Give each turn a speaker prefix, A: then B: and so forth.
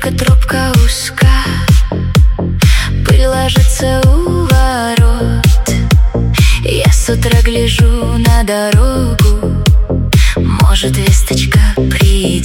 A: Речка, тропка узка, пыль ложится у ворот. Я с утра гляжу на дорогу, может, весточка придет.